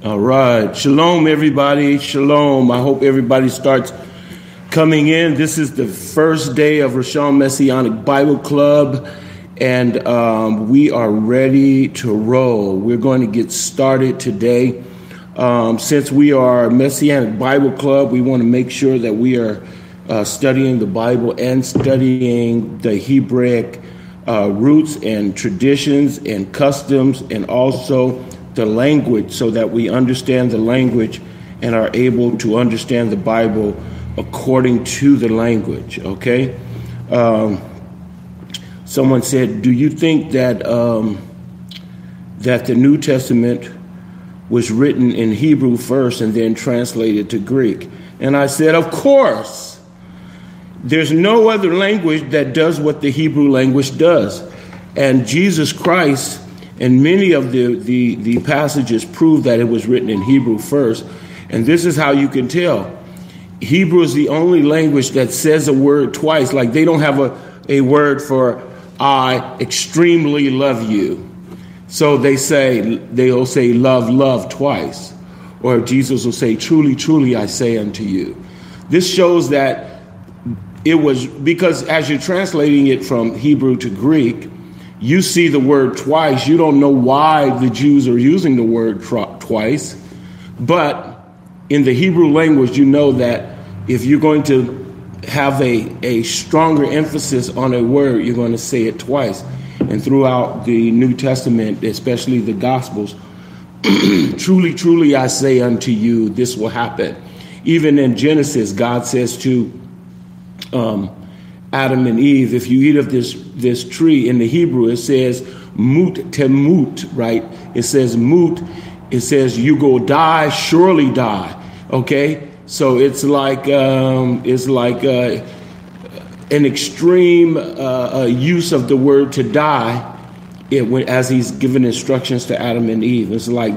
All right. Shalom, everybody. Shalom. I hope everybody starts coming in. This is the first day of Rashon Messianic Bible Club, and we are ready to roll. We're going to get started today. Since we are a Messianic Bible Club, we want to make sure that we are studying the Bible and studying the Hebraic roots and traditions and customs, and also the language, so that we understand the language and are able to understand the Bible according to the language. Okay. Someone said, "Do you think that that the New Testament was written in Hebrew first and then translated to Greek?" And I said, of course. There's no other language that does what the Hebrew language does. And Jesus Christ, and many of the passages prove that it was written in Hebrew first. And this is how you can tell. Hebrew is the only language that says a word twice. Like they don't have a word for "I extremely love you." So they'll say love twice. Or Jesus will say, "Truly, truly, I say unto you." This shows that it was, because as you're translating it from Hebrew to Greek, you see the word twice. You don't know why the Jews are using the word twice. But in the Hebrew language, you know that if you're going to have a stronger emphasis on a word, you're going to say it twice. And throughout the New Testament, especially the Gospels, "Truly, truly, I say unto you, this will happen." Even in Genesis, God says to Adam and Eve, if you eat of this tree, in the Hebrew it says mut temut, right? It says mut. It says you go die, surely die. Okay, so it's like an extreme use of the word to die. As he's given instructions to Adam and Eve, it's like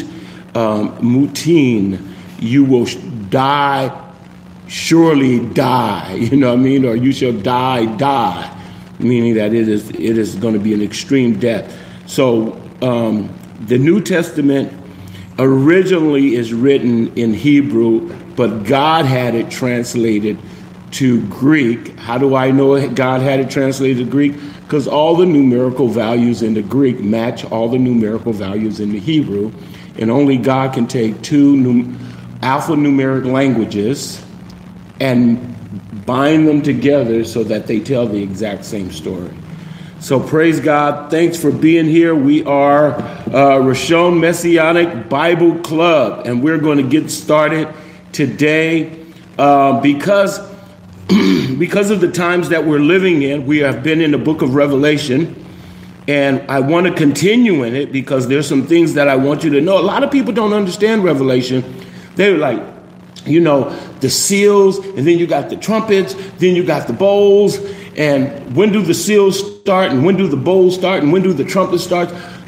mutin. You will die. Surely die, you know what I mean? Or you shall die, meaning that it is going to be an extreme death. So the New Testament originally is written in Hebrew, but God had it translated to Greek. How do I know God had it translated to Greek? Because all the numerical values in the Greek match all the numerical values in the Hebrew, and only God can take two alphanumeric languages and bind them together so that they tell the exact same story. So praise God. Thanks for being here. We are Rashon Messianic Bible Club, and we're going to get started today because of the times that we're living in. We have been in the book of Revelation, and I want to continue in it because there's some things that I want you to know. A lot of people don't understand Revelation. They're like, you know, the seals, and then you got the trumpets, then you got the bowls, and when do the seals start, and when do the bowls start, and when do the trumpets start?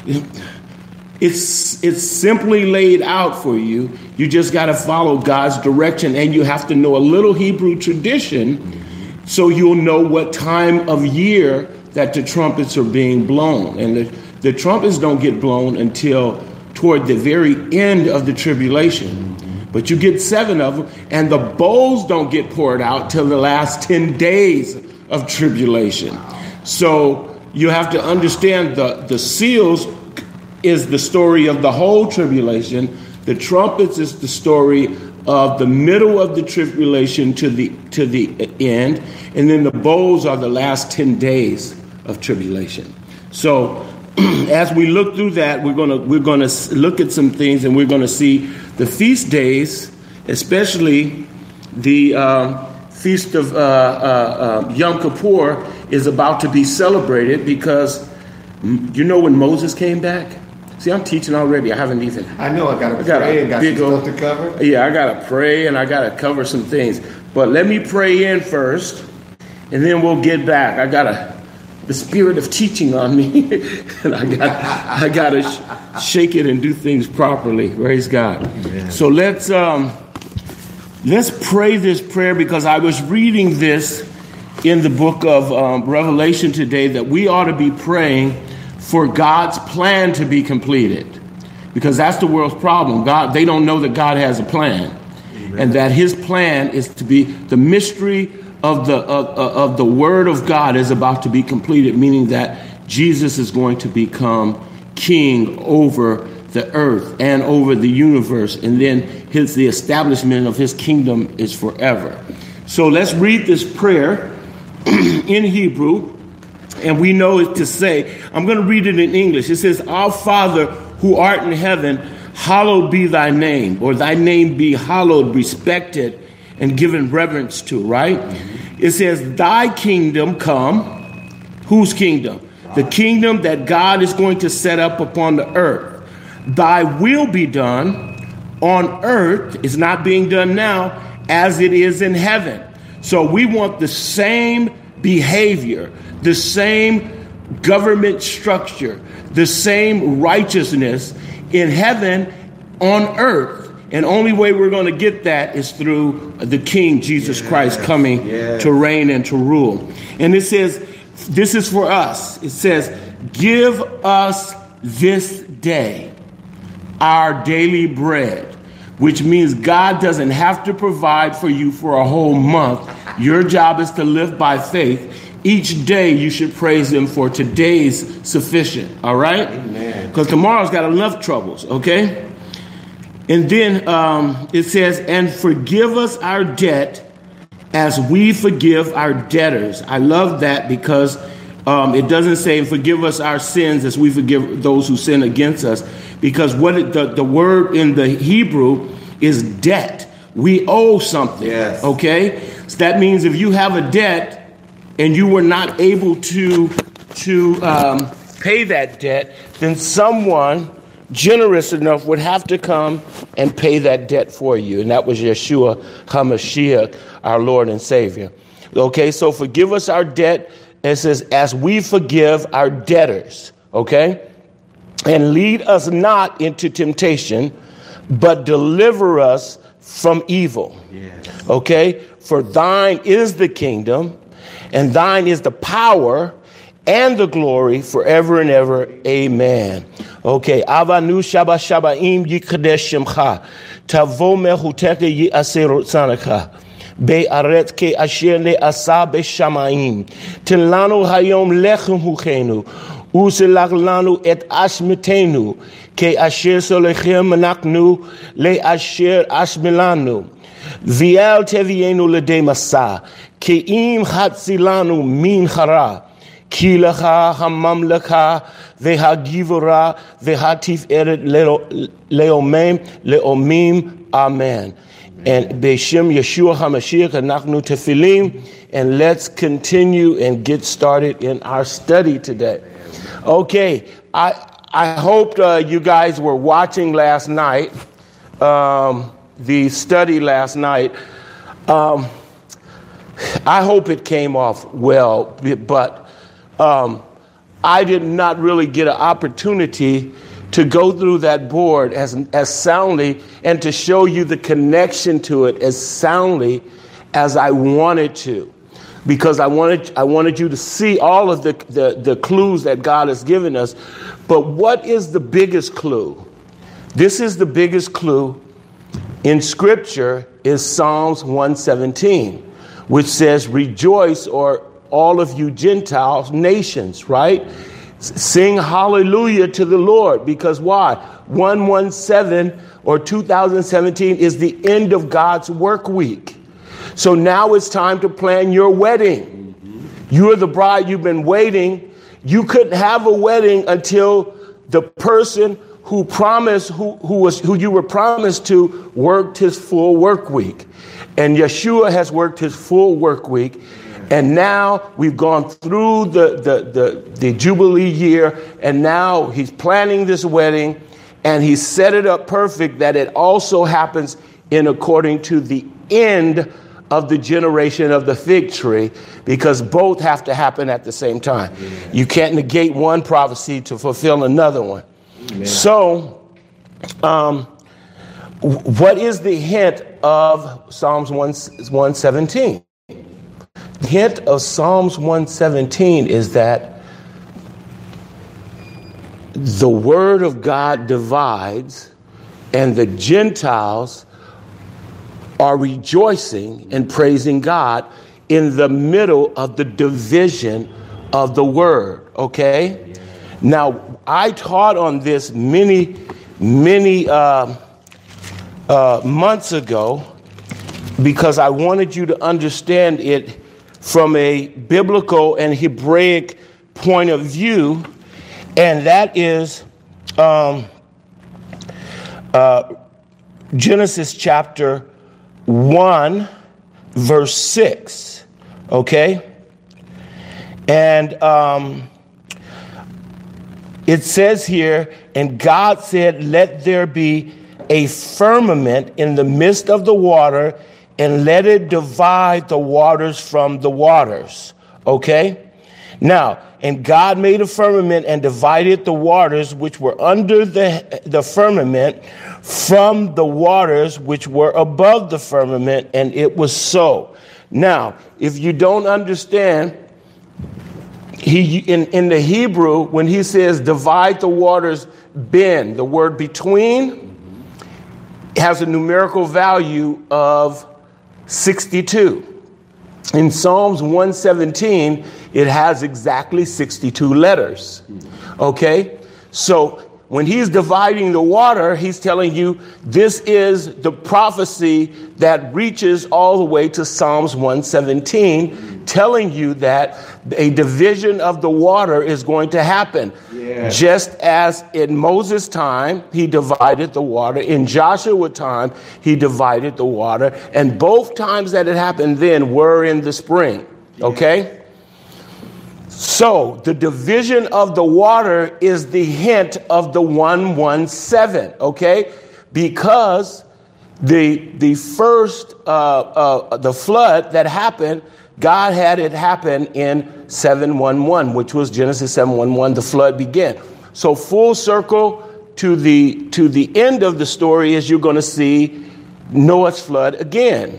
It's simply laid out for you. You just got to follow God's direction, and you have to know a little Hebrew tradition so you'll know what time of year that the trumpets are being blown. And the trumpets don't get blown until toward the very end of the tribulation. But you get 7 of them, and the bowls don't get poured out till the last 10 days of tribulation. So you have to understand the seals is the story of the whole tribulation. The trumpets is the story of the middle of the tribulation to the end, and then the bowls are the last 10 days of tribulation. So as we look through that, we're gonna look at some things, and we're gonna see the feast days, especially the feast of Yom Kippur, is about to be celebrated because you know when Moses came back. See, I'm teaching already. I haven't even. I know. I got to pray and got some stuff to cover. Yeah, I got to pray and I got to cover some things. But let me pray in first, and then we'll get back. I got the spirit of teaching on me, and I got to shake it and do things properly. Praise God. Amen. So let's pray this prayer, because I was reading this in the book of Revelation today, that we ought to be praying for God's plan to be completed. because that's the world's problem. They don't know that God has a plan. Amen. And that his plan is to be the mystery of the word of God is about to be completed, meaning that Jesus is going to become king over the earth and over the universe, and then the establishment of his kingdom is forever. So let's read this prayer in Hebrew, and we know it to say, I'm going to read it in English. It says, Our Father who art in heaven, hallowed be thy name, or thy name be hallowed, respected, and given reverence to, right? It says, thy kingdom come. Whose kingdom? The kingdom that God is going to set up upon the earth. Thy will be done on earth, is not being done now, as it is in heaven. So we want the same behavior, the same government structure, the same righteousness in heaven on earth. And only way we're going to get that is through the King, Jesus Christ, coming to reign and to rule. And it says, this is for us. It says, give us this day our daily bread, which means God doesn't have to provide for you for a whole month. Your job is to live by faith. Each day you should praise him for today's sufficient. All right? Amen. Because tomorrow's got enough troubles, okay? And then it says, and forgive us our debt as we forgive our debtors. I love that because it doesn't say forgive us our sins as we forgive those who sin against us. Because the word in the Hebrew is debt. We owe something, okay? So that means if you have a debt and you were not able to pay that debt, then someone generous enough would have to come and pay that debt for you. And that was Yeshua HaMashiach, our Lord and Savior. Okay, so forgive us our debt. It says, as we forgive our debtors, okay? And lead us not into temptation, but deliver us from evil. Yes. Okay? For thine is the kingdom, and thine is the power and the glory forever and ever. Amen. Okay. Avanu shaba shabaim yikadesh shemcha. Tavo mehuteke yi aserot sanaka. Be aret ke asher le asa be shamaim. Tilanu hayom lechem huchenu. Uselach lanu et ashmetenu. Ke asher solechem manaknu le asher ashmelanu. Viel tevienu le de masa. Ke im hatzilanu min hara. Ki lecha hamamleka vehagivora vehatif eret leomim. Amen. And Beshem Yeshua HaMashiach anachnu tefilim. And let's continue and get started in our study today. Okay, I hope you guys were watching last night, the study last night. I hope it came off well, but I did not really get an opportunity to go through that board as soundly and to show you the connection to it as soundly as I wanted to. Because I wanted you to see all of the clues that God has given us. But what is the biggest clue? This is the biggest clue in Scripture is Psalms 117, which says, rejoice, or all of you Gentiles, nations, right? Sing hallelujah to the Lord. Because why? 117 or 2017 is the end of God's work week. So now it's time to plan your wedding. You're the bride, you've been waiting. You couldn't have a wedding until the person who promised, who you were promised to, worked his full work week. And Yeshua has worked his full work week. And now we've gone through the Jubilee year, and now he's planning this wedding, and he set it up perfect that it also happens in according to the end of the generation of the fig tree, because both have to happen at the same time. Amen. You can't negate one prophecy to fulfill another one. Amen. So, what is the hint of Psalms 117? The hint of Psalms 117 is that the word of God divides, and the Gentiles are rejoicing and praising God in the middle of the division of the word, okay? Now, I taught on this many months ago because I wanted you to understand it from a biblical and Hebraic point of view, and that is Genesis chapter 1, verse 6, okay? And it says here, and God said, let there be a firmament in the midst of the water, and let it divide the waters from the waters. Okay? Now, and God made a firmament and divided the waters which were under the firmament from the waters which were above the firmament, and it was so. Now, if you don't understand, in the Hebrew, when he says divide the waters, ben, the word between has a numerical value of 62. In Psalms 117, it has exactly 62 letters. Okay? So when he's dividing the water, he's telling you this is the prophecy that reaches all the way to Psalms 117, telling you that a division of the water is going to happen. Yeah. Just as in Moses' time, he divided the water. In Joshua's time, he divided the water. And both times that it happened then were in the spring. Okay? So the division of the water is the hint of the 117, okay? Because the first the flood that happened, God had it happen in 711, which was Genesis 7:11. The flood began. So full circle to the end of the story is you're going to see Noah's flood again.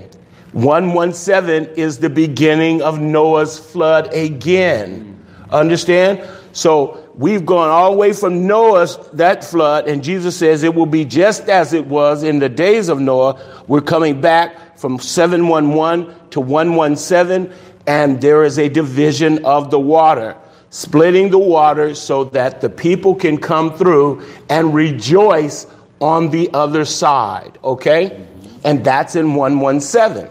117 is the beginning of Noah's flood again. Understand? So we've gone all the way from Noah's, that flood, and Jesus says it will be just as it was in the days of Noah. We're coming back from 711 to 117, and there is a division of the water, splitting the water so that the people can come through and rejoice on the other side, okay? And that's in 117.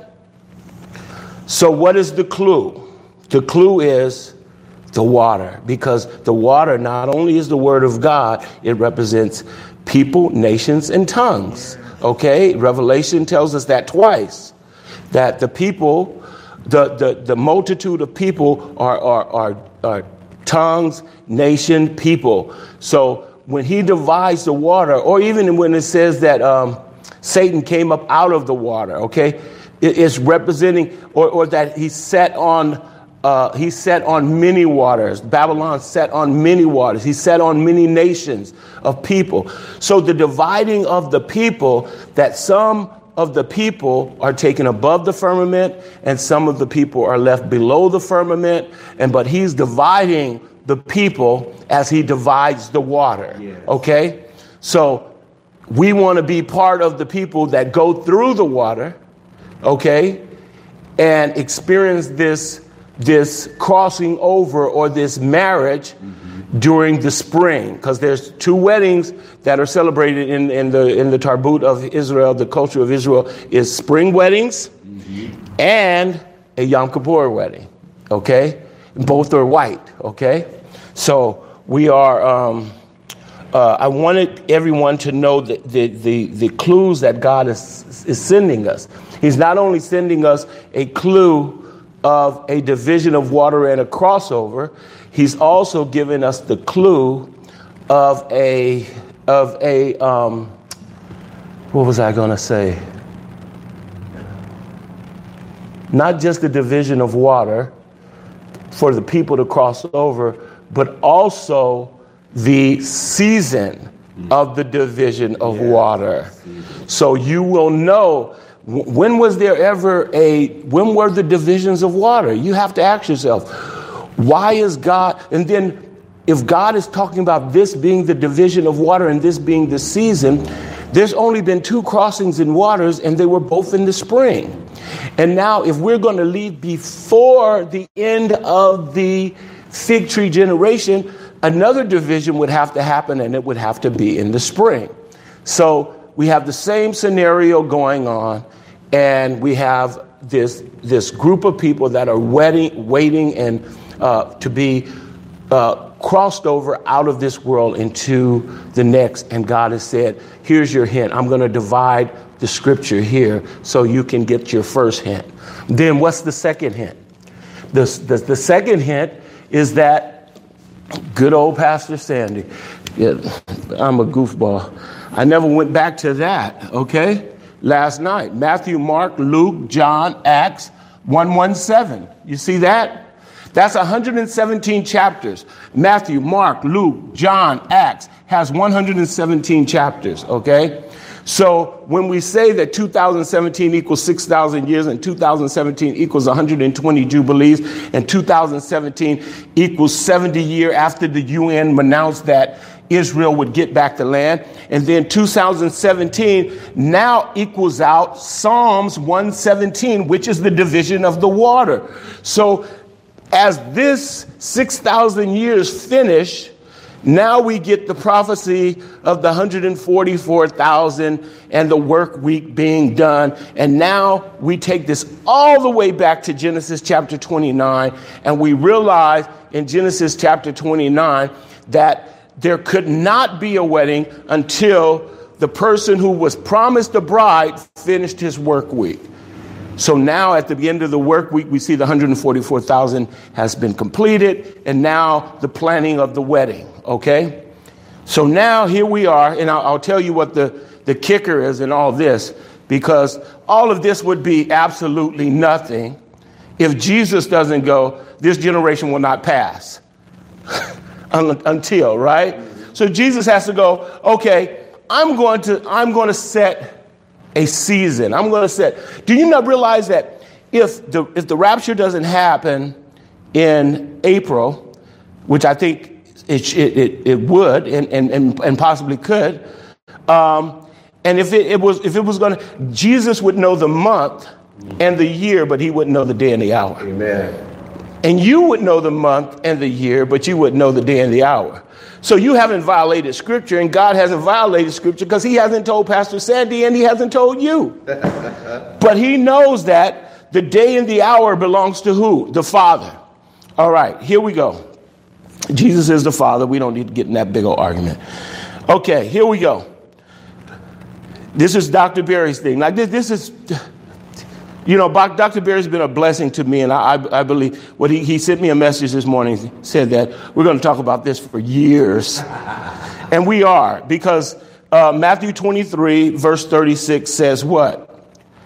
So what is the clue? The clue is the water, because the water not only is the word of God, it represents people, nations, and tongues. Okay? Revelation tells us that twice, that the people, the multitude of people are tongues, nation, people. So when he divides the water, or even when it says that Satan came up out of the water, okay, it's representing, or that he sat on many waters. Babylon sat on many waters. He sat on many nations of people. So the dividing of the people, that some of the people are taken above the firmament and some of the people are left below the firmament. But he's dividing the people as he divides the water. Yes. Okay? So we want to be part of the people that go through the water, okay, and experience this crossing over or this marriage during the spring, because there's two weddings that are celebrated in the Tarbut of Israel. The culture of Israel is spring weddings and a Yom Kippur wedding. Okay, both are white. Okay, so we are. I wanted everyone to know the clues that God is sending us. He's not only sending us a clue of a division of water and a crossover, he's also given us the clue of a what was I going to say? Not just the division of water for the people to cross over, but also the season of the division of water. So you will know, when were the divisions of water? You have to ask yourself, why is God? And then if God is talking about this being the division of water and this being the season, there's only been 2 crossings in waters, and they were both in the spring. And now if we're going to leave before the end of the fig tree generation, another division would have to happen, and it would have to be in the spring. So we have the same scenario going on, and we have this group of people that are waiting and to be crossed over out of this world into the next. And God has said, here's your hint. I'm going to divide the scripture here so you can get your first hint. Then what's the second hint? The second hint is that good old Pastor Sandy. Yeah, I'm a goofball. I never went back to that, okay? Last night, Matthew, Mark, Luke, John, Acts, 117. You see that? That's 117 chapters. Matthew, Mark, Luke, John, Acts has 117 chapters, okay? So when we say that 2017 equals 6,000 years and 2017 equals 120 jubilees and 2017 equals 70 years after the UN announced that Israel would get back the land, and then 2017 now equals out Psalms 117, which is the division of the water. So as this 6,000 years finish, now we get the prophecy of the 144,000 and the work week being done. And now we take this all the way back to Genesis chapter 29. And we realize in Genesis chapter 29 that there could not be a wedding until the person who was promised a bride finished his work week. So now at the end of the work week, we see the 144,000 has been completed, and now the planning of the wedding, okay? So now here we are, and I'll tell you what the kicker is in all this, because all of this would be absolutely nothing if Jesus doesn't go, this generation will not pass until, right? So Jesus has to go, okay, I'm going to set a season. I'm going to set. Do you not realize that if the rapture doesn't happen in April, which I think it would and possibly could, and if it was going to, Jesus would know the month and the year, but he wouldn't know the day and the hour. Amen. And you would know the month and the year, but you wouldn't know the day and the hour. So you haven't violated scripture, and God hasn't violated scripture because he hasn't told Pastor Sandy and he hasn't told you. But he knows that the day and the hour belongs to who? The Father. All right, here we go. Jesus is the Father. We don't need to get in that big old argument. Okay, here we go. This is Dr. Berry's thing. Like this is, you know, Dr. Berry's been a blessing to me, and I believe what he sent me a message this morning, said that we're going to talk about this for years. And we are, because Matthew 23, verse 36 says what?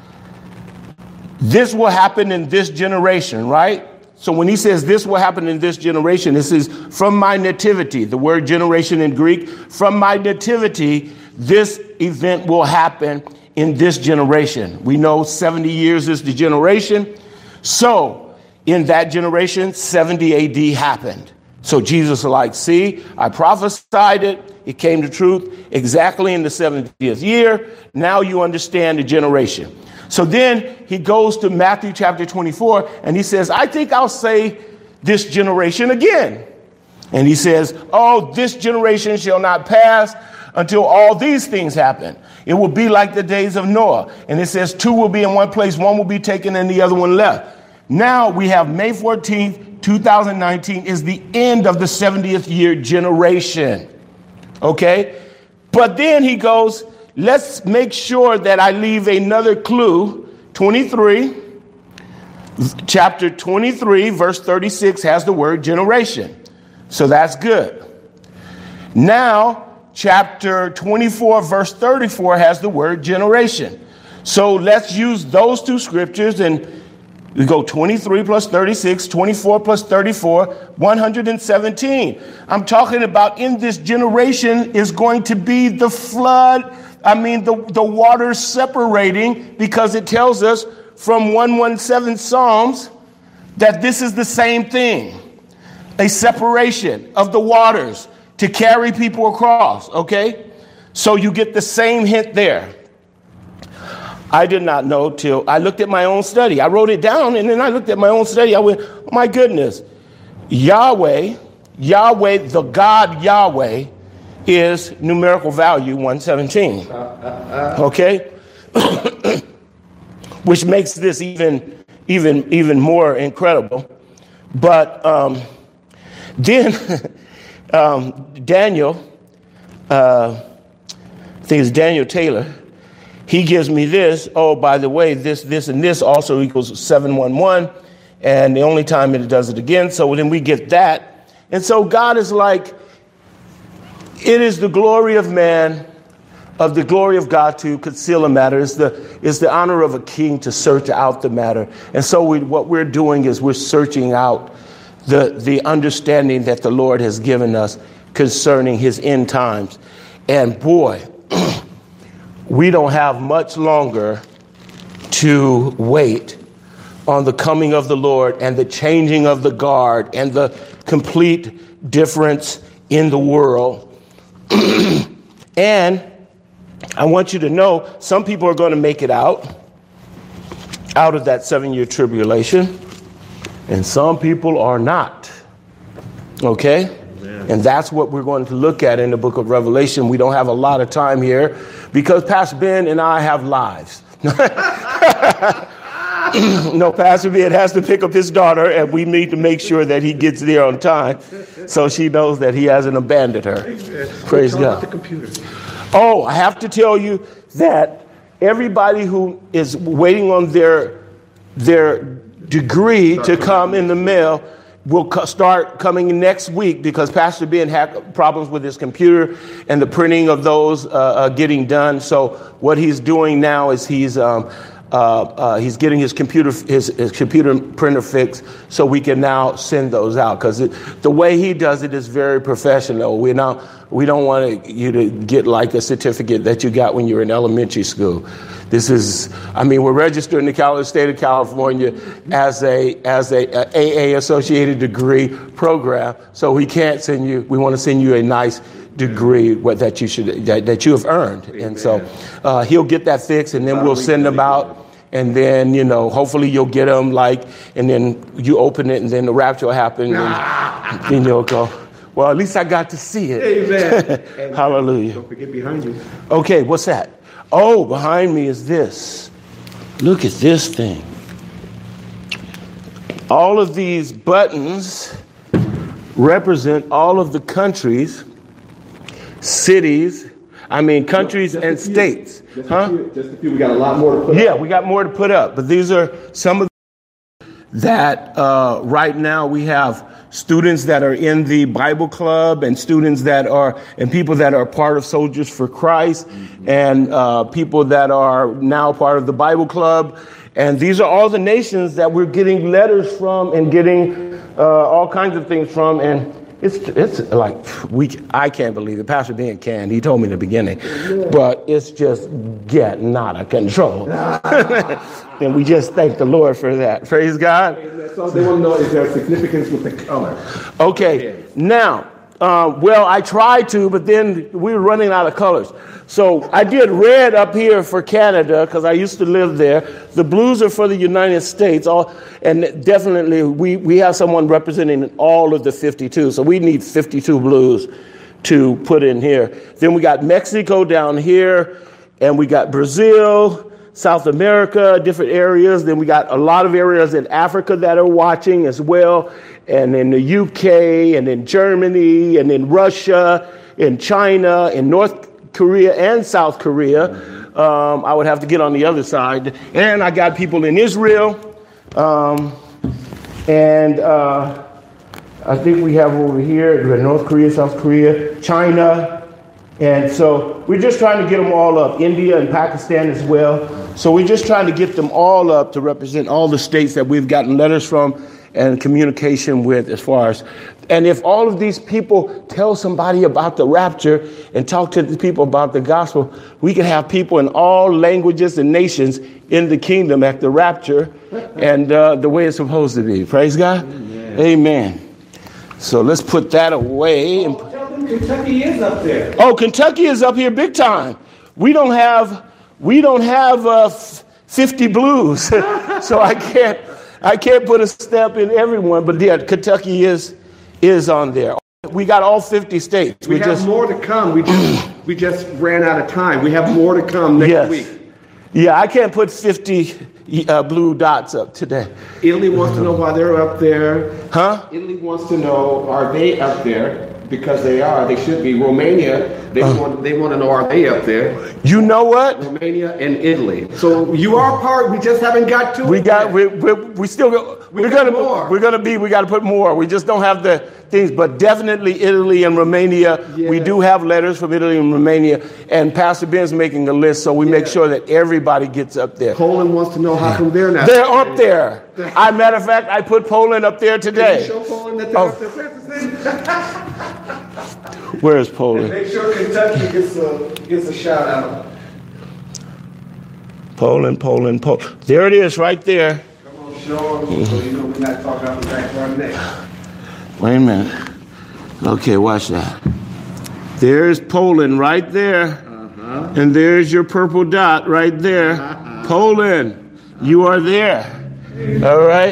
This will happen in this generation, right? So when he says this will happen in this generation, this is from my nativity. The word generation in Greek, from my nativity, this event will happen in this generation. We know 70 years is the generation. So in that generation, 70 AD happened. So Jesus was like, see, I prophesied it. It came to truth exactly in the 70th year. Now you understand the generation. So then he goes to Matthew chapter 24 and he says, I think I'll say this generation again. And he says, oh, this generation shall not pass until all these things happen. It will be like the days of Noah. And it says 2 will be in one place, 1 will be taken and the other one left. Now we have May 14th, 2019 is the end of the 70th year generation. Okay. But then he goes, let's make sure that I leave another clue. 23, chapter 23, verse 36 has the word generation. So that's good. Now, chapter 24, verse 34 has the word generation. So let's use those two scriptures and we go 23 plus 36, 24 plus 34, 117. I'm talking about in this generation is going to be the flood. I mean, the water separating, because it tells us from 117 Psalms that this is the same thing. a separation of the waters to carry people across, okay? So you get the same hint there. I did not know till I looked at my own study. I wrote it down, and then I looked at my own study. I went, oh my goodness, Yahweh, the God Yahweh, is numerical value 117. Okay? Which makes this even more incredible. But then Daniel, I think it's Daniel Taylor, he gives me this. Oh, by the way, this, and this also equals 711. And the only time it does it again. So then we get that. And so God is like, it is the glory of man, of the glory of God to conceal a matter. It's the honor of a king to search out the matter. And so what we're doing is we're searching out the understanding that the Lord has given us concerning his end times. And boy, we don't have much longer to wait on the coming of the Lord and the changing of the guard and the complete difference in the world. And I want you to know some people are going to make it out of that 7-year tribulation, and some people are not. Okay? Amen. And that's what we're going to look at in the book of Revelation. We don't have a lot of time here because Pastor Ben and I have lives. No, Pastor Ben has to pick up his daughter, and we need to make sure that he gets there on time so she knows that he hasn't abandoned her. Praise God. Oh, I have to tell you that everybody who is waiting on their degree to come in the mail will start coming next week because Pastor Ben had problems with his computer and the printing of those getting done. So what he's doing now is he's getting his computer printer fixed so we can now send those out because the way he does it is very professional. We don't want you to get like a certificate that you got when you were in elementary school. We're registered in the state of California as a AA associated degree program, so we can't send you. We want to send you a nice degree that you have earned. Amen. And so he'll get that fixed, and then we'll send them out. And then, hopefully you'll get them and then you open it and then the rapture will happen and then you'll go, well, at least I got to see it. Amen. Hallelujah. Don't forget behind you. Okay, what's that? Oh, behind me is this. Look at this thing. All of these buttons represent all of the countries, cities, countries and states. Just a few. We got a lot more to put up. Yeah, we got more to put up. But these are some of that right now we have students that are in the Bible Club and students and people that are part of Soldiers for Christ and people that are now part of the Bible Club. And these are all the nations that we're getting letters from and getting all kinds of things from. And it's like I can't believe it. Pastor Ben can. He told me in the beginning, but it's just getting out of control. And we just thank the Lord for that. Praise God. So they want to know is there significance with the color? Okay. Now, I tried to, but then we were running out of colors. So I did red up here for Canada because I used to live there. The blues are for the United States. And definitely we have someone representing all of the 52. So we need 52 blues to put in here. Then we got Mexico down here, and we got Brazil, South America, different areas. Then we got a lot of areas in Africa that are watching as well, and in the UK, and in Germany, and in Russia, in China, in North Korea and South Korea. I would have to get on the other side. And I got people in Israel. I think we have over here North Korea, South Korea, China. And so we're just trying to get them all up. India and Pakistan as well. So we're just trying to get them all up to represent all the states that we've gotten letters from and communication with as far as. And if all of these people tell somebody about the rapture and talk to the people about the gospel, we can have people in all languages and nations in the kingdom at the rapture and the way it's supposed to be. Praise God. Amen. So let's put that away. Tell them Kentucky is up there. Oh, Kentucky is up here big time. We don't have 50 blues, so I can't put a stamp in everyone. But yeah, Kentucky is on there. We got all 50 states. We have more to come. We just ran out of time. We have more to come next week. Yeah, I can't put 50 blue dots up today. Italy wants to know why they're up there. Huh? Italy wants to know, are they up there? Because they are. They should be. Romania, they want to know, are they up there? You know what? Romania and Italy. So you are part. We just haven't got to it. We got. We still go. We got to put more. We just don't have the things. But definitely Italy and Romania. Yes. We do have letters from Italy and Romania. And Pastor Ben's making a list, so we make sure that everybody gets up there. Poland wants to know how come they're not. They're up there. Matter of fact, I put Poland up there today. Can you show Poland that they're up there? Where is Poland? Make sure Kentucky gets a shout out. Poland. There it is, right there. Come on, show them so you know we're not talking out the back of our neck. Wait a minute. Okay, watch that. There's Poland right there. And there's your purple dot right there. Poland, you are there. All right?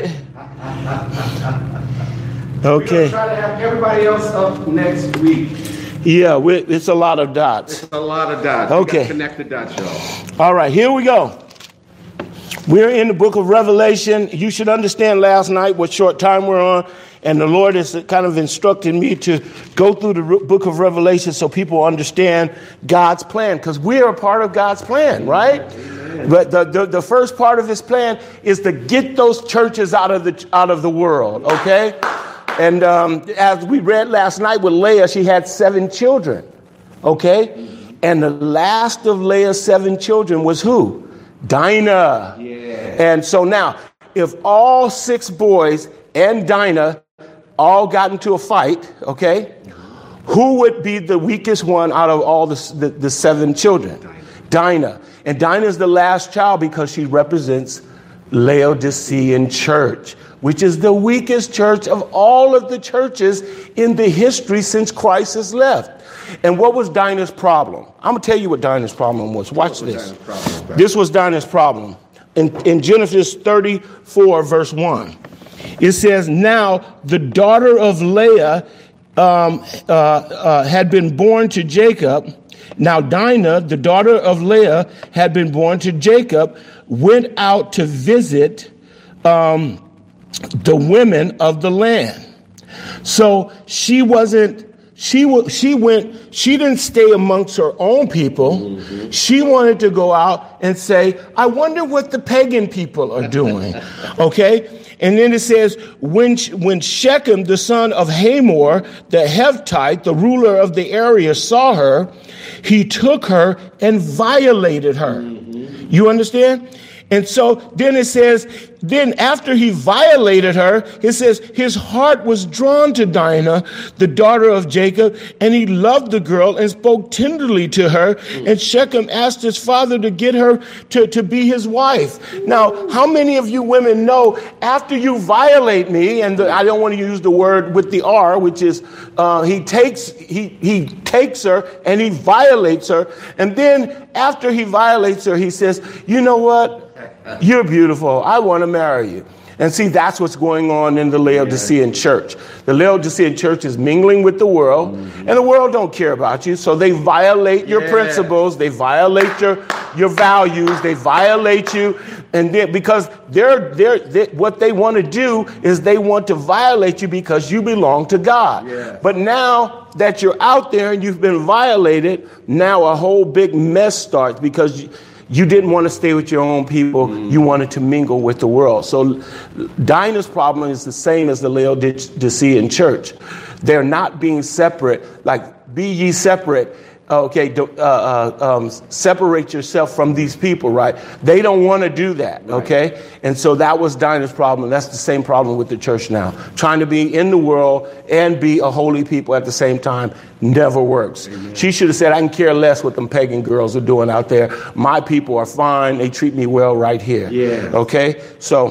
Okay. We're try to have everybody else up next week. Yeah, it's a lot of dots. It's a lot of dots. Okay. Connect the dots, y'all. All right, here we go. We're in the book of Revelation. You should understand last night what short time we're on. And the Lord has kind of instructed me to go through the book of Revelation so people understand God's plan. Because we are a part of God's plan, right? Amen. But the first part of his plan is to get those churches out of the world, okay? And as we read last night with Leah, she had 7 children, okay? And the last of Leah's 7 children was who? Dinah. Yeah. And so now, if all 6 boys and Dinah all got into a fight, okay, who would be the weakest one out of all the 7 children? Dinah. And Dinah is the last child because she represents Laodicean church, which is the weakest church of all of the churches in the history since Christ has left. And what was Dinah's problem? I'm going to tell you what Dinah's problem was. Watch this. This was Dinah's problem. In Genesis 34, verse 1, it says, now the daughter of Leah had been born to Jacob. Now Dinah, the daughter of Leah, had been born to Jacob, went out to visit the women of the land. So she didn't stay amongst her own people. Mm-hmm. She wanted to go out and say, I wonder what the pagan people are doing. Okay. And then it says, when Shechem, the son of Hamor, the Hevite, the ruler of the area, saw her, he took her and violated her. Mm-hmm. You understand? And so then it says, then after he violated her, it says his heart was drawn to Dinah, the daughter of Jacob, and he loved the girl and spoke tenderly to her. And Shechem asked his father to get her to be his wife. Now, how many of you women know after you violate me, and I don't want to use the word with the R, which is he takes her and he violates her. And then after he violates her, he says, you know what? You're beautiful. I want to marry you. And see, that's what's going on in the Laodicean church. The Laodicean church is mingling with the world, and the world don't care about you. So they violate your principles. They violate your values. They violate you. And then, because they're what they want to do is they want to violate you because you belong to God. Yeah. But now that you're out there and you've been violated, now a whole big mess starts because you didn't want to stay with your own people. Mm. You wanted to mingle with the world. So Dinah's problem is the same as the Laodicean church. They're not being separate, like, be ye separate. Okay, separate yourself from these people, right? They don't want to do that, okay? Right. And so that was Dinah's problem. That's the same problem with the church now. Trying to be in the world and be a holy people at the same time never works. Amen. She should have said, I can care less what them pagan girls are doing out there. My people are fine. They treat me well right here. Yeah. Okay? So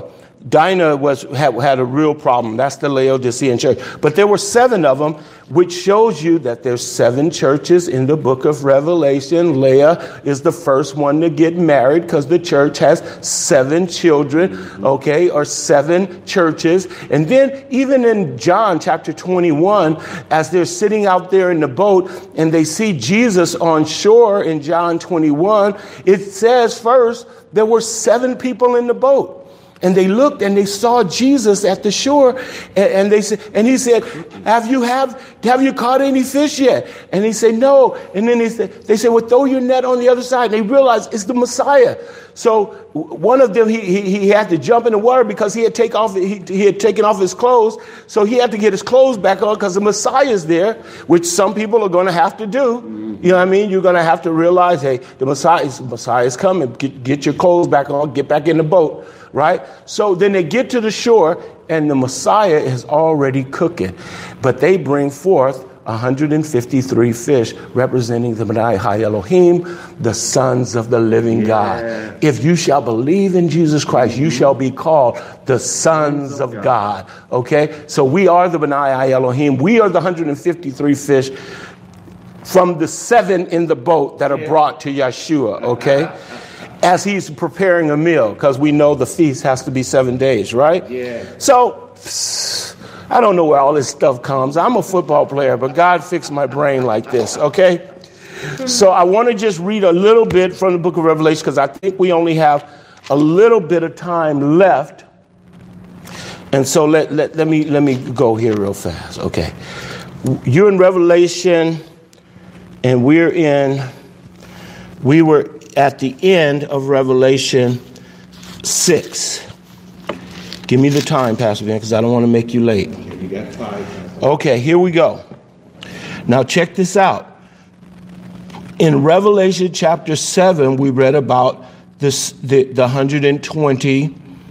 Dinah had a real problem. That's the Laodicean church. But there were 7 of them, which shows you that there's 7 churches in the book of Revelation. Leah is the first one to get married because the church has 7 children, okay, or 7 churches. And then even in John chapter 21, as they're sitting out there in the boat and they see Jesus on shore in John 21, it says first there were 7 people in the boat. And they looked and they saw Jesus at the shore, and they said, and he said, have you caught any fish yet? And he said, no. And then they said, well, throw your net on the other side. And they realized it's the Messiah. So one of them, he had to jump in the water because he had taken off his clothes. So he had to get his clothes back on because the Messiah is there, which some people are going to have to do. You know what I mean? You're going to have to realize, hey, the Messiah is coming. Get your clothes back on, get back in the boat. Right? So then they get to the shore and the Messiah is already cooking. But they bring forth 153 fish representing the B'nai Elohim, the sons of the living God. If you shall believe in Jesus Christ, you shall be called the sons of God. Okay? So we are the B'nai Elohim. We are the 153 fish from the 7 in the boat that are brought to Yeshua. Okay? As he's preparing a meal, because we know the feast has to be 7 days, right? Yeah. So I don't know where all this stuff comes. I'm a football player, but God fixed my brain like this, okay? So I want to just read a little bit from the book of Revelation, because I think we only have a little bit of time left. And so let me go here real fast, okay? You're in Revelation, and we were at the end of Revelation 6. Give me the time, Pastor Ben, because I don't want to make you late. You got 5. Okay, here we go. Now check this out. In Revelation chapter 7, we read about the 120,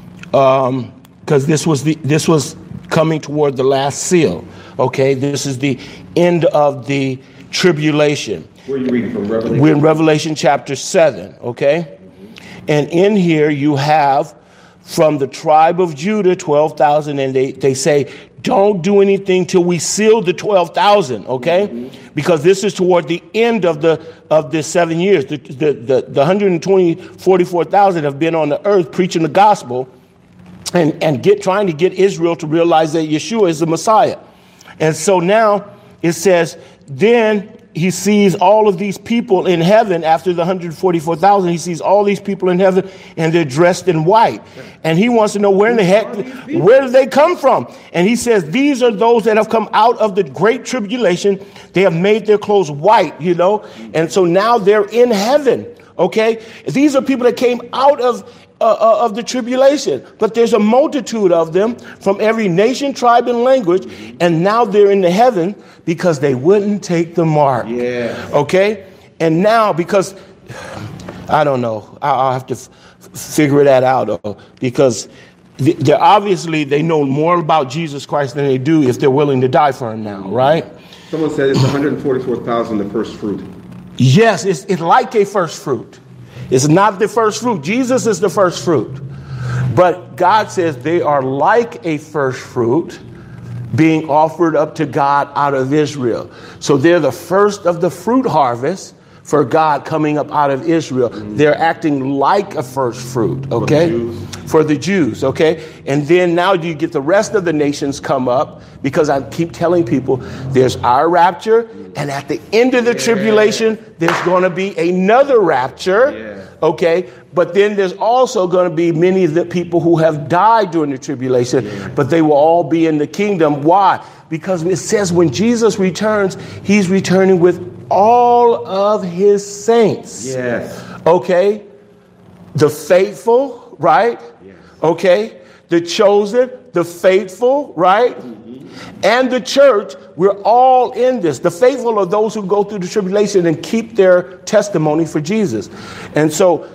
because this was coming toward the last seal. Okay, this is the end of the tribulation. Where are you reading from? Revelation? We're in Revelation chapter 7, okay? And in here you have from the tribe of Judah 12,000, and they say, don't do anything till we seal the 12,000, okay? Because this is toward the end of the 7 years. The 44,000 have been on the earth preaching the gospel and trying to get Israel to realize that Yeshua is the Messiah. And so now it says, then he sees all of these people in heaven after the 144,000. He sees all these people in heaven and they're dressed in white. And he wants to know where did they come from? And he says, these are those that have come out of the great tribulation. They have made their clothes white, you know. And so now they're in heaven. Okay. These are people that came out of the tribulation, but there's a multitude of them from every nation, tribe, and language, and now they're in the heaven because they wouldn't take the mark. Yeah. Okay, and now because I don't know, I'll have to figure that out because they're obviously they know more about Jesus Christ than they do if they're willing to die for him now, right? Someone said it's 144,000 the first fruit. Yes, it's like a first fruit. It's not the first fruit. Jesus is the first fruit. But God says they are like a first fruit being offered up to God out of Israel. So they're the first of the fruit harvest for God coming up out of Israel. They're acting like a first fruit, okay? For the Jews, okay? And then now you get the rest of the nations come up because I keep telling people there's our rapture, and at the end of the tribulation, there's going to be another rapture, okay? But then there's also going to be many of the people who have died during the tribulation, but they will all be in the kingdom. Why? Because it says when Jesus returns, he's returning with all of his saints. Yes. Okay? The faithful, right? Yes. Okay? The chosen, the faithful, right? And the church, we're all in this. The faithful are those who go through the tribulation and keep their testimony for Jesus. And so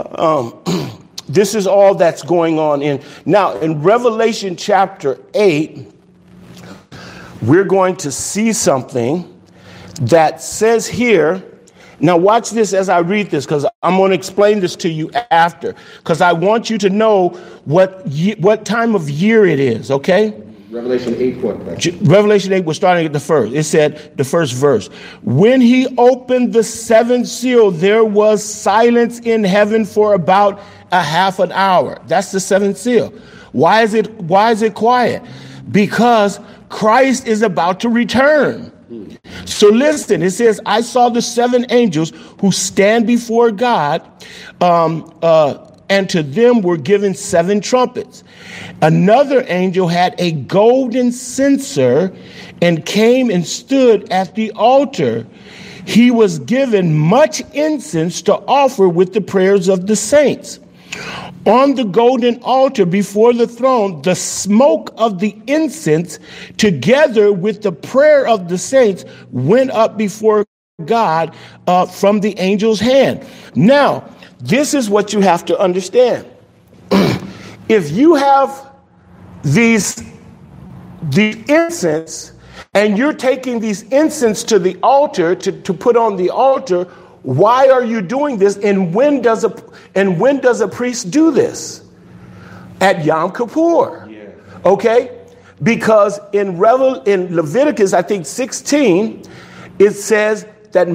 this is all that's going on now in Revelation chapter 8, we're going to see something that says here, Now watch this as I read this, because I'm going to explain this to you after, because I want you to know what time of year it is, okay? Revelation 8, what? Revelation 8, we're starting at the first. It said, the first verse. When he opened the seventh seal, there was silence in heaven for about a half an hour. That's the seventh seal. Why is it quiet? Because Christ is about to return. So listen, it says, I saw the seven angels who stand before God, and to them were given seven trumpets. Another angel had a golden censer and came and stood at the altar. He was given much incense to offer with the prayers of the saints. On the golden altar before the throne, the smoke of the incense, together with the prayer of the saints, went up before God from the angel's hand. Now, this is what you have to understand. If you have the incense, and you're taking these incense to the altar to put on the altar, why are you doing this? And when does a priest do this? At Yom Kippur. Yeah. Okay? Because in Leviticus, I think 16, it says that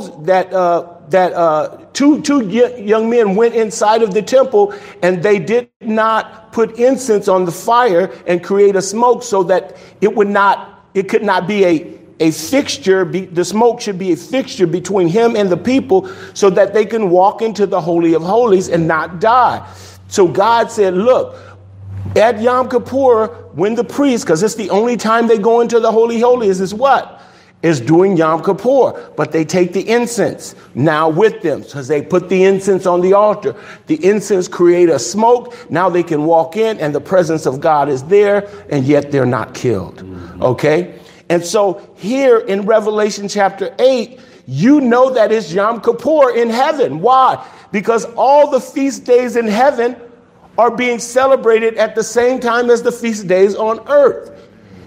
two young men went inside of the temple, and they did not put incense on the fire and create a smoke, so that it could not be a fixture. The smoke should be a fixture between him and the people, so that they can walk into the Holy of Holies and not die. So God said, look, at Yom Kippur, when the priest, because it's the only time they go into the Holy Holies, is what? Is doing Yom Kippur. But they take the incense now with them, because they put the incense on the altar. The incense create a smoke. Now they can walk in, and the presence of God is there, and yet they're not killed. Okay? And so here in Revelation chapter 8, you know that it's Yom Kippur in heaven. Why? Because all the feast days in heaven are being celebrated at the same time as the feast days on earth.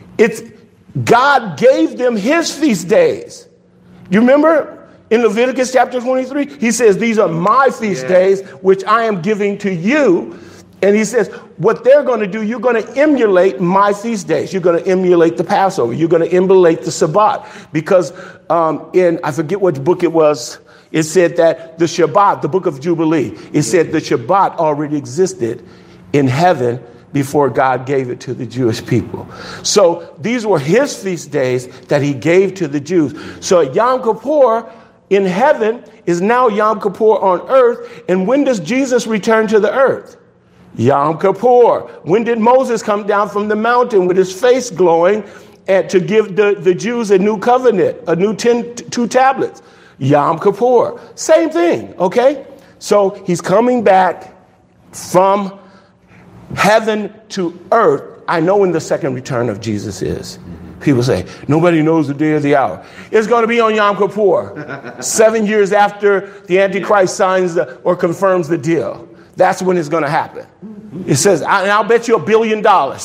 God gave them his feast days. You remember in Leviticus chapter 23, he says, these are my feast days, which I am giving to you. And he says, what they're going to do, you're going to emulate my feast days. You're going to emulate the Passover. You're going to emulate the Shabbat. Because I forget which book it was, it said that the Shabbat, the book of Jubilee, it said the Shabbat already existed in heaven before God gave it to the Jewish people. So these were his feast days that he gave to the Jews. So Yom Kippur in heaven is now Yom Kippur on earth. And when does Jesus return to the earth? Yom Kippur. When did Moses come down from the mountain with his face glowing and to give the Jews a new covenant, two tablets? Yom Kippur. Same thing, okay? So he's coming back from heaven to earth. I know when the second return of Jesus is. People say, nobody knows the day or the hour. It's going to be on Yom Kippur, 7 years after the Antichrist signs or confirms the deal. That's when it's going to happen. It says, I'll bet you $1 billion,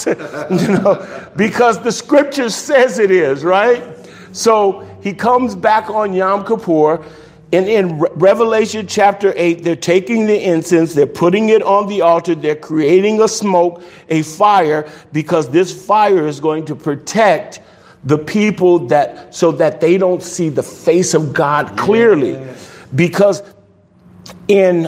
because the scripture says it is, right? So he comes back on Yom Kippur. And in Revelation chapter 8, they're taking the incense, they're putting it on the altar, they're creating a smoke, a fire, because this fire is going to protect the people so that they don't see the face of God clearly. Yeah. Because in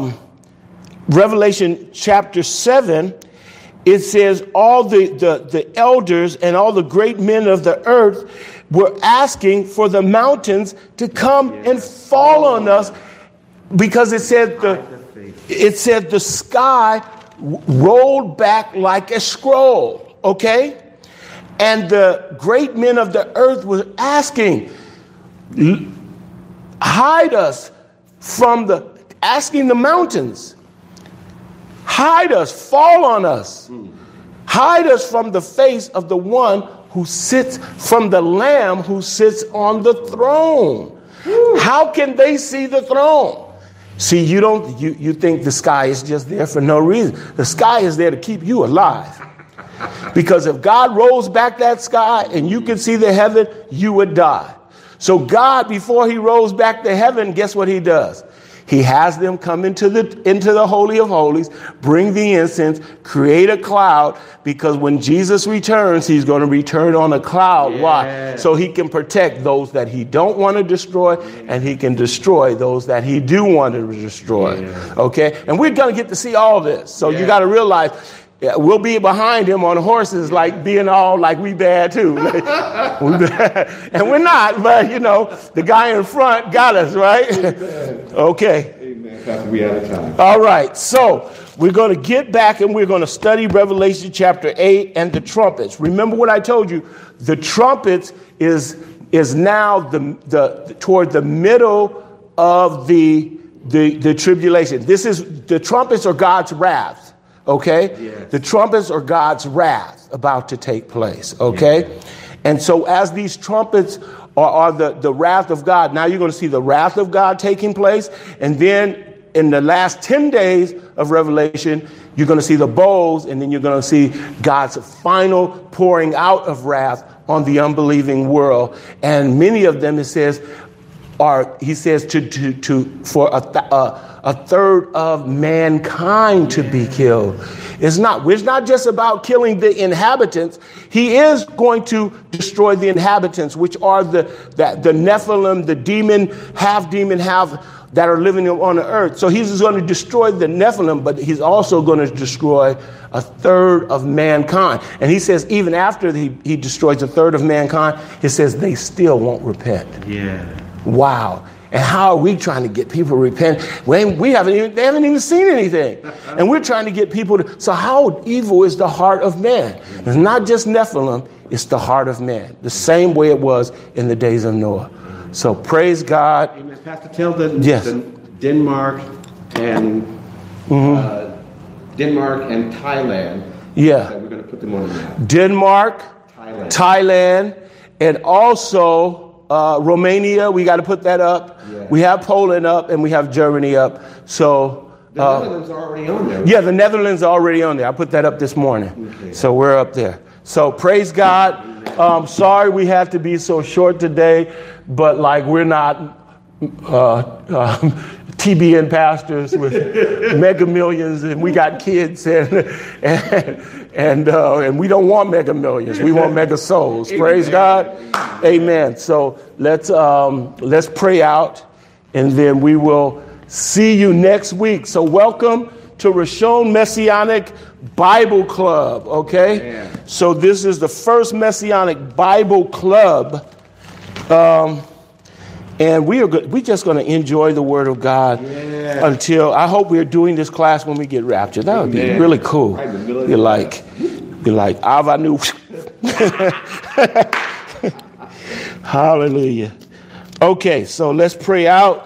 Revelation chapter 7, it says all the elders and all the great men of the earth were asking for the mountains to come and fall on us, because it said the sky rolled back like a scroll, okay? And the great men of the earth were asking, hide us asking the mountains, hide us, fall on us, hide us from the face of the one who sits, from the Lamb who sits on the throne. How can they see the throne? See, you think the sky is just there for no reason. The sky is there to keep you alive. Because if God rolls back that sky and you can see the heaven, you would die. So God, before he rose back to heaven, guess what he does? He has them come into the Holy of Holies, bring the incense, create a cloud, because when Jesus returns, he's going to return on a cloud. Yeah. Why? So he can protect those that he don't want to destroy, and he can destroy those that he do want to destroy. Yeah. Okay? And we're going to get to see all this. So you got to realize, we'll be behind him on horses, like being all like we bad too. We bad. And we're not, but the guy in front got us, right? Okay. Amen. Pastor, we out of time. All right. So we're going to get back and we're going to study Revelation chapter 8 and the trumpets. Remember what I told you? The trumpets is now toward the middle of the tribulation. The trumpets are God's wrath. Okay? Yes. The trumpets are God's wrath about to take place. Okay? Yes. And so as these trumpets are the wrath of God, now you're going to see the wrath of God taking place. And then in the last 10 days of Revelation, you're going to see the bowls, and then you're going to see God's final pouring out of wrath on the unbelieving world. And many of them, he says, for a third of mankind to be killed. It's not just about killing the inhabitants. He is going to destroy the inhabitants, which are the Nephilim, the half demon, half that are living on the earth. So he's going to destroy the Nephilim, but he's also going to destroy a third of mankind. And he says even after he destroys a third of mankind, he says they still won't repent. Yeah. Wow. And how are we trying to get people to repent when they haven't even seen anything? And we're trying to get people to. So how evil is the heart of man? It's not just Nephilim, it's the heart of man. The same way it was in the days of Noah. So praise God. Amen. Pastor, tell the Denmark and Thailand. Yeah. That we're going to put them on the map. Denmark, Thailand, and also Romania, we got to put that up. Yeah. We have Poland up, and we have Germany up. So the Netherlands are already on there. Right? Yeah, the Netherlands are already on there. I put that up this morning. Okay. So we're up there. So praise God. Sorry we have to be so short today, but we're not TBN pastors with mega millions, and we got kids, and we don't want mega millions. We want mega souls. Praise God. Amen. So let's pray out, and then we will see you next week. So welcome to Rishon Messianic Bible Club. Okay. Yeah. So this is the first Messianic Bible Club. And we're just going to enjoy the Word of God until, I hope we're doing this class when we get raptured. That would be really cool. You're like Avanu. Hallelujah. Okay, so let's pray out.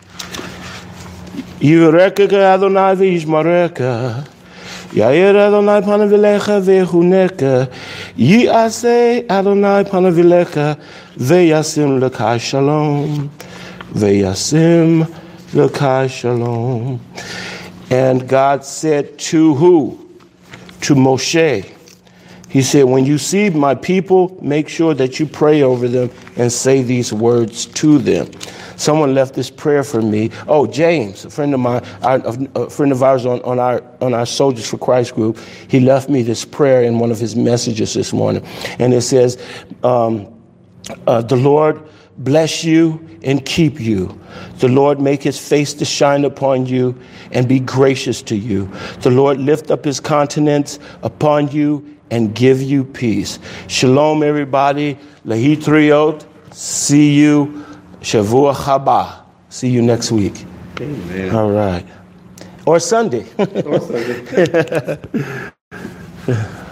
Yireka Adonai v'yishmareka, Yair Adonai panavilecha v'chuneka, Yiaseh Adonai panavilecha v'yasim l'kai shalom, v'yasim l'kai shalom. And God said to who? To Moshe. He said, when you see my people, make sure that you pray over them and say these words to them. Someone left this prayer for me. Oh, James, a friend of mine, a friend of ours on our Soldiers for Christ group, he left me this prayer in one of his messages this morning. And it says, the Lord bless you and keep you. The Lord make his face to shine upon you and be gracious to you. The Lord lift up his countenance upon you and give you peace. Shalom, everybody. Lehitriot. See you. Shavua Chaba. See you next week. Amen. All right. Or Sunday. Or Sunday.